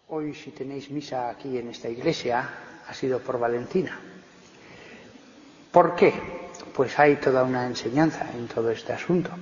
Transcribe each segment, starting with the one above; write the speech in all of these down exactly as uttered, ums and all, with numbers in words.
Hoy, si tenéis misa aquí en esta iglesia, ha sido por Valentina. ¿Por qué? Pues hay toda una enseñanza en todo este asunto.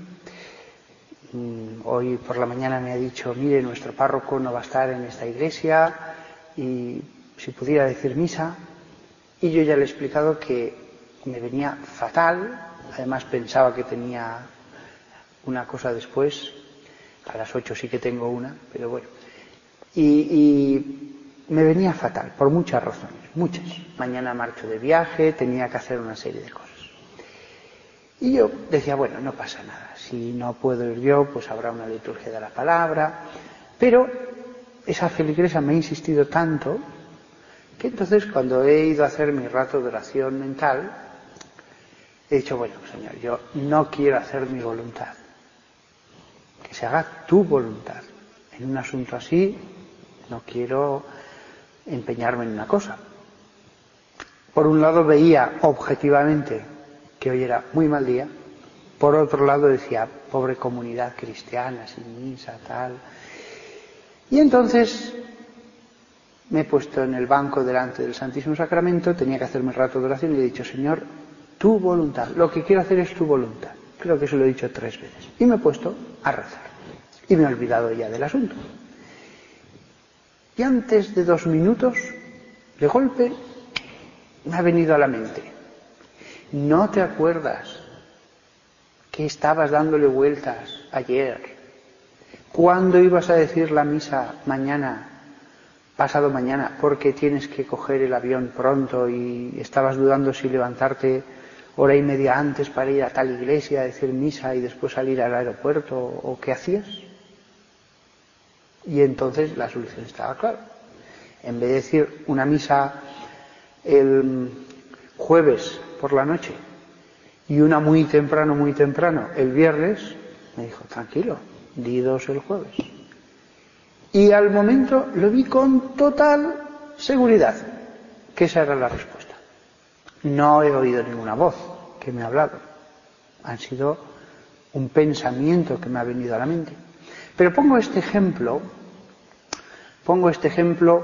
Hoy por la mañana me ha dicho, mire, nuestro párroco no va a estar en esta iglesia y si pudiera decir misa. Y yo ya le he explicado que me venía fatal, además pensaba que tenía una cosa después, a las ocho sí que tengo una, pero bueno. Y, y me venía fatal, por muchas razones, muchas. Mañana marcho de viaje, tenía que hacer una serie de cosas. Y yo decía, bueno, no pasa nada, si no puedo ir yo, pues habrá una liturgia de la palabra. Pero esa feligresa me ha insistido tanto, que entonces cuando he ido a hacer mi rato de oración mental, he dicho, bueno, Señor, yo no quiero hacer mi voluntad, que se haga tu voluntad. En un asunto así, no quiero empeñarme en una cosa. Por un lado veía objetivamente que hoy era muy mal día, por otro lado decía, pobre comunidad cristiana, sin misa, tal. Y entonces me he puesto en el banco delante del Santísimo Sacramento, tenía que hacerme un rato de oración y he dicho, Señor, tu voluntad, lo que quiero hacer es tu voluntad. Creo que eso lo he dicho tres veces. Y me he puesto a rezar. Y me he olvidado ya del asunto. Y antes de dos minutos, de golpe, me ha venido a la mente. ¿No te acuerdas que estabas dándole vueltas ayer? ¿Cuándo ibas a decir la misa mañana, pasado mañana, porque tienes que coger el avión pronto y estabas dudando si levantarte hora y media antes para ir a tal iglesia a decir misa y después salir al aeropuerto, o qué hacías? Y entonces la solución estaba clara. En vez de decir una misa el jueves por la noche y una muy temprano, muy temprano el viernes, me dijo, tranquilo, di dos el jueves. Y al momento lo vi con total seguridad que esa era la respuesta. No he oído ninguna voz que me ha hablado. Han sido un pensamiento que me ha venido a la mente. Pero pongo este ejemplo, pongo este ejemplo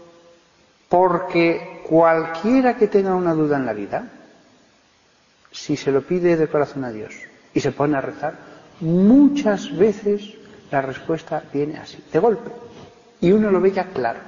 porque cualquiera que tenga una duda en la vida, si se lo pide de corazón a Dios y se pone a rezar, muchas veces la respuesta viene así, de golpe. Y uno lo ve ya claro.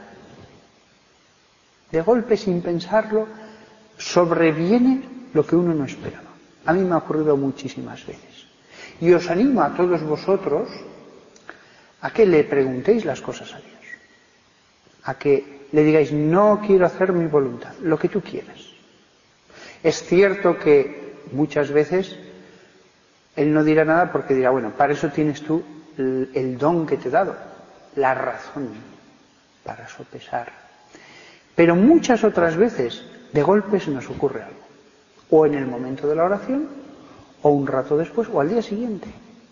De golpe, sin pensarlo, sobreviene lo que uno no esperaba. A mí me ha ocurrido muchísimas veces. Y os animo a todos vosotros a que le preguntéis las cosas a Dios. A que le digáis, no quiero hacer mi voluntad, lo que tú quieras. Es cierto que muchas veces Él no dirá nada porque dirá, bueno, para eso tienes tú el, el don que te he dado, la razón para sopesar. Pero muchas otras veces, de golpe se nos ocurre algo. O en el momento de la oración, o un rato después, o al día siguiente.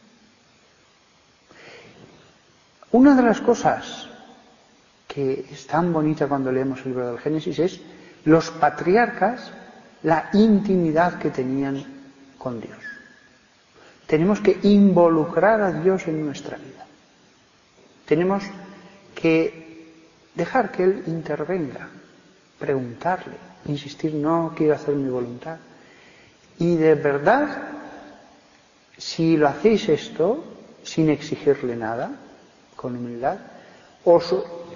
Una de las cosas que es tan bonita cuando leemos el libro del Génesis es los patriarcas, la intimidad que tenían con Dios. Tenemos que involucrar a Dios en nuestra vida. Tenemos que dejar que Él intervenga, preguntarle, insistir, no quiero hacer mi voluntad. Y de verdad, si lo hacéis esto, sin exigirle nada, con humildad, os,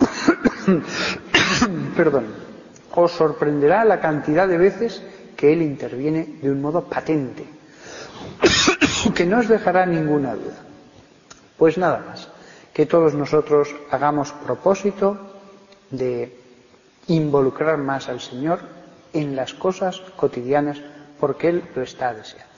perdón, os sorprenderá la cantidad de veces que Él interviene de un modo patente, que no os dejará ninguna duda. Pues nada más, que todos nosotros hagamos propósito de involucrar más al Señor en las cosas cotidianas, porque Él lo está deseando.